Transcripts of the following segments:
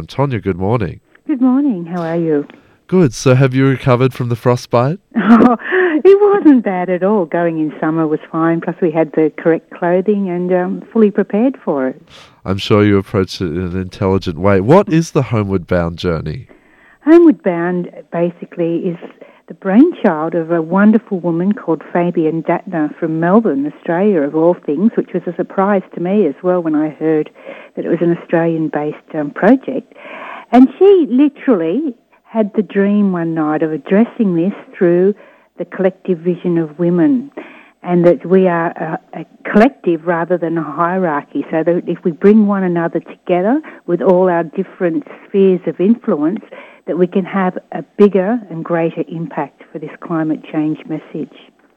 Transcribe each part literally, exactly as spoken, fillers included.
Tonya, good morning. Good morning. How are you? Good. So have you recovered from the frostbite? Oh, it wasn't bad at all. Going in summer was fine. Plus, we had the correct clothing and um, fully prepared for it. I'm sure you approached it in an intelligent way. What is the Homeward Bound journey? Homeward Bound basically is the brainchild of a wonderful woman called Fabian Dattner from Melbourne, Australia, of all things, which was a surprise to me as well when I heard that it was an Australian-based um, project. And she literally had the dream one night of addressing this through the collective vision of women, and that we are a, a collective rather than a hierarchy, so that if we bring one another together with all our different spheres of influence, that we can have a bigger and greater impact for this climate change message.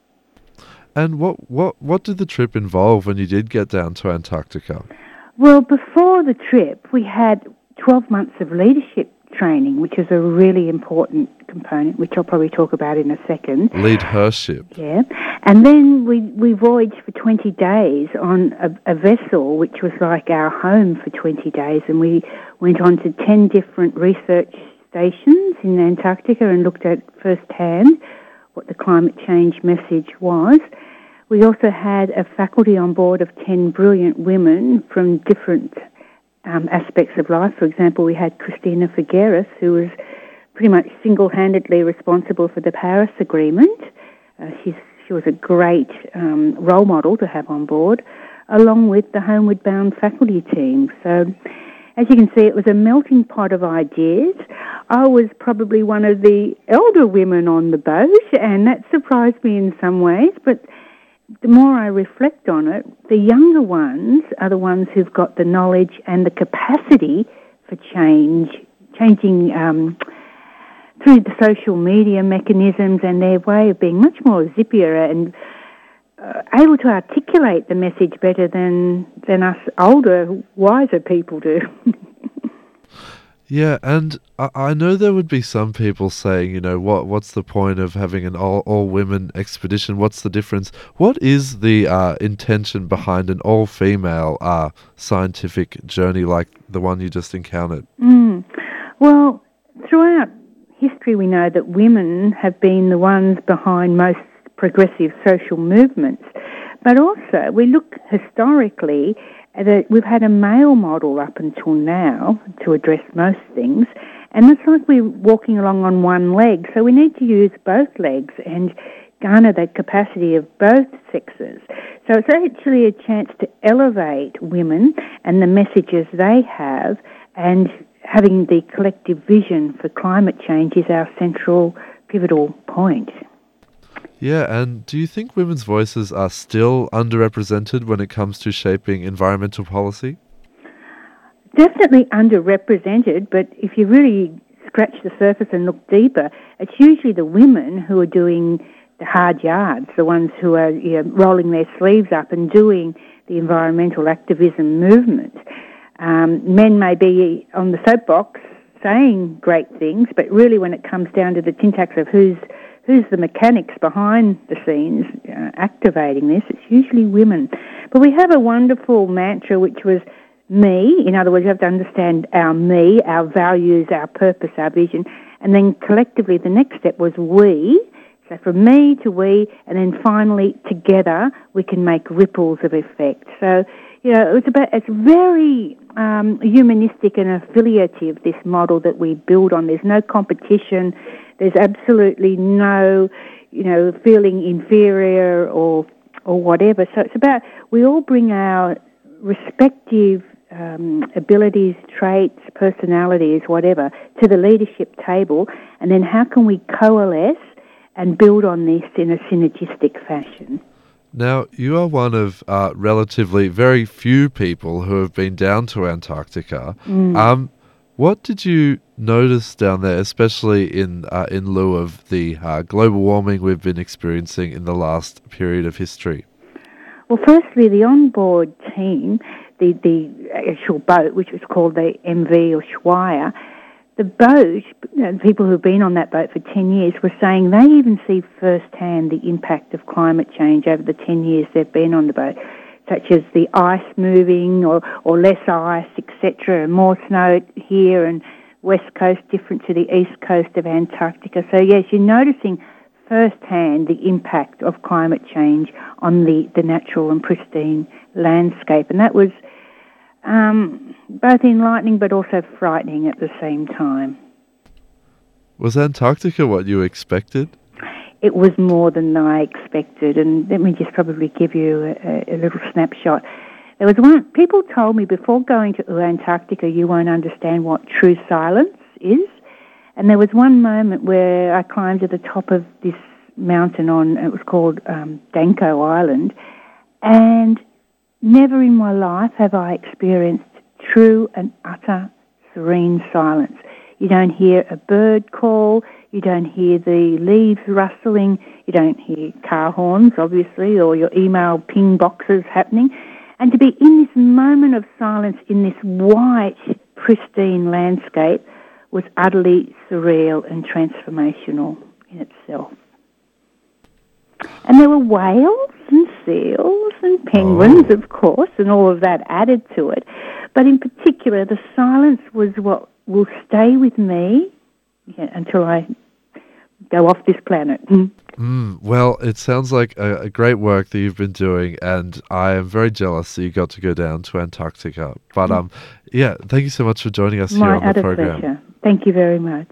And what, what, what did the trip involve when you did get down to Antarctica? Well, before the trip, we had twelve months of leadership training, which is a really important component, which I'll probably talk about in a second. Lead hership. Yeah. And then we, we voyaged for twenty days on a, a vessel, which was like our home for twenty days, and we went on to ten different research stations in Antarctica and looked at firsthand what the climate change message was. We also had a faculty on board of ten brilliant women from different Um, aspects of life. For example, we had Christina Figueres, who was pretty much single-handedly responsible for the Paris Agreement. Uh, she's, she was a great um, role model to have on board, along with the Homeward Bound faculty team. So, as you can see, it was a melting pot of ideas. I was probably one of the elder women on the boat, and that surprised me in some ways, but the more I reflect on it, the younger ones are the ones who've got the knowledge and the capacity for change, changing um, through the social media mechanisms and their way of being much more zippier and uh, able to articulate the message better than, than us older, wiser people do. Yeah, and I, I know there would be some people saying, you know, what what's the point of having an all, all-women expedition? What's the difference? What is the uh, intention behind an all-female uh, scientific journey like the one you just encountered? Mm. Well, throughout history we know that women have been the ones behind most progressive social movements, but also we look historically that we've had a male model up until now to address most things, and it's like we're walking along on one leg, so we need to use both legs and garner the capacity of both sexes. So it's actually a chance to elevate women and the messages they have, and having the collective vision for climate change is our central pivotal point. Yeah, and do you think women's voices are still underrepresented when it comes to shaping environmental policy? Definitely underrepresented, but if you really scratch the surface and look deeper, it's usually the women who are doing the hard yards, the ones who are you know, rolling their sleeves up and doing the environmental activism movement. Um, men may be on the soapbox saying great things, but really when it comes down to the syntax of who's who's the mechanics behind the scenes uh, activating this, it's usually women. But we have a wonderful mantra which was me. In other words, you have to understand our me, our values, our purpose, our vision, and then collectively the next step was we. So from me to we, and then finally together we can make ripples of effect. So, you know, it's about it's very um, humanistic and affiliative, this model that we build on. There's no competition. There's absolutely no, you know, feeling inferior or or whatever. So it's about we all bring our respective um, abilities, traits, personalities, whatever, to the leadership table, and then how can we coalesce and build on this in a synergistic fashion. Now, you are one of uh, relatively very few people who have been down to Antarctica. Mm. Um, what did you notice down there, especially in uh, in lieu of the uh, global warming we've been experiencing in the last period of history? Well, firstly, the onboard team, the, the actual boat, which was called the M V Ushuaia, the boat, you know, people who've been on that boat for ten years were saying they even see firsthand the impact of climate change over the ten years they've been on the boat. such as the ice moving or, or less ice, et cetera, and more snow here and West Coast different to the East Coast of Antarctica. So, yes, you're noticing firsthand the impact of climate change on the, the natural and pristine landscape. And that was um, both enlightening but also frightening at the same time. Was Antarctica what you expected? It was more than I expected, and let me just probably give you a, a little snapshot. There was one, people told me before going to Antarctica you won't understand what true silence is. And there was one moment where I climbed to the top of this mountain on, it was called um, Danko Island, and never in my life have I experienced true and utter serene silence. You don't hear a bird call, you don't hear the leaves rustling, you don't hear car horns, obviously, or your email ping boxes happening. And to be in this moment of silence in this white, pristine landscape was utterly surreal and transformational in itself. And there were whales and seals and penguins, Oh. of course, and all of that added to it. But in particular, the silence was what will stay with me yeah, until I go off this planet. Mm, well, it sounds like a, a great work that you've been doing, and I am very jealous that you got to go down to Antarctica. But um, yeah, thank you so much for joining us My here on the utter program. pleasure. Thank you very much.